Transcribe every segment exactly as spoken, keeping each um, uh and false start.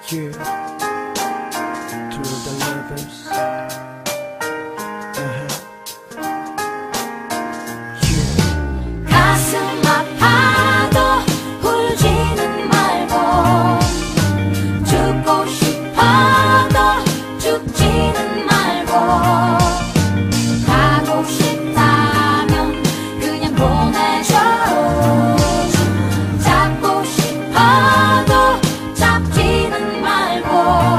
Yeah. To the lovers. Uh-huh. Yeah. 가슴 아파도 울지는 말고 죽고 싶어도 죽지는 말고 가고 싶다면 그냥 보내줘 잡고 싶어도 잡지는 말고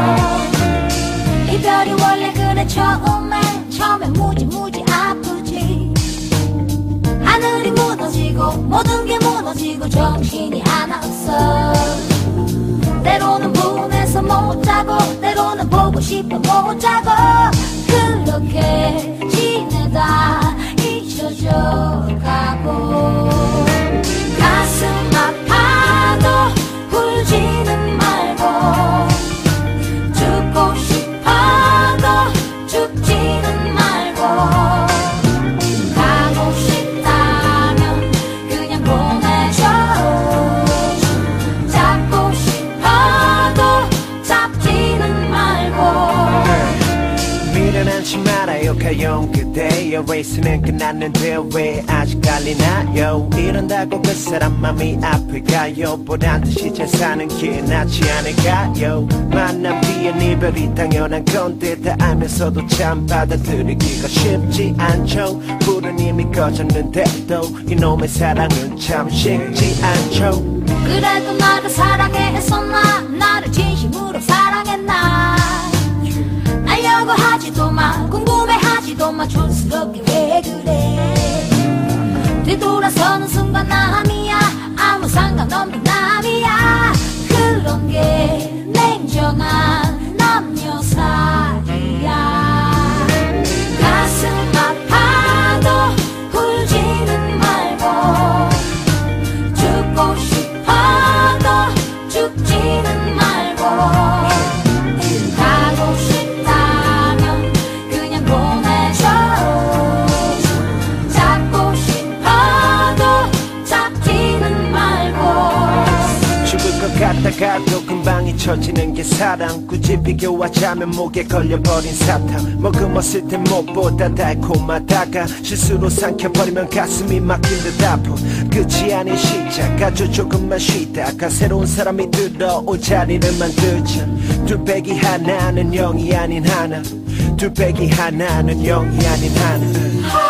이별이 원래 그래 처음엔 처음엔 무지무지 아프지 하늘이 무너지고 모든 게 무너지고 정신이 하나 없어 때로는 분해서 못 자고 때로는 보고 싶어 못 자고 그렇게 지내다 잊혀져 가고 가슴 아파도 울지는 말고 죽고 싶어도 죽지는 말고 가고 싶다면 그냥 보내줘 잡고 싶어도 잡지는 말고 미련하지 말아요 가용 그대여 레이스는 끝났는데 왜 아직 갈리나요 이런다고 그 사람 맘이 아플까요 보란 듯이 잘 사는 게 낫지 않을까요 만남 뒤엔 이별이 당연한 건데 다 알면서도 참 받아들이기가 쉽지 않죠 불은 이미 꺼졌는데도 이놈의 사랑은 참 쉽지 않죠 그래도 나를 사랑해 했었나 나를 진심으로 사랑했나 알려고 하지도 마 궁금해하지도 마 촌스럽게 왜 그래 뒤돌아서는 순간 남이야 아무 상관없는 남이야 그런 게 냉정한 남녀 사이야 가슴 아파도 울지는 말고 죽고 싶어도 죽지는 말고 가고 싶다면 그냥 보내줘 잡고 싶어도 잡지는 말고 죽을 것 같다가도 금방 잊혀지는 게 사랑 굳이 비교하자면 목에 걸려버린 사탕 머금었을 땐 무엇보다 달콤하다가 실수로 삼켜버리면 가슴이 막힌 듯 아프 끝이 아닌 시작 아주 조금만 쉬다가 새로운 사람이 들어올 자리를 만들자 둘 빼기 하나는 영이 아닌 하나 둘 빼기 하나는 영이 아닌 하나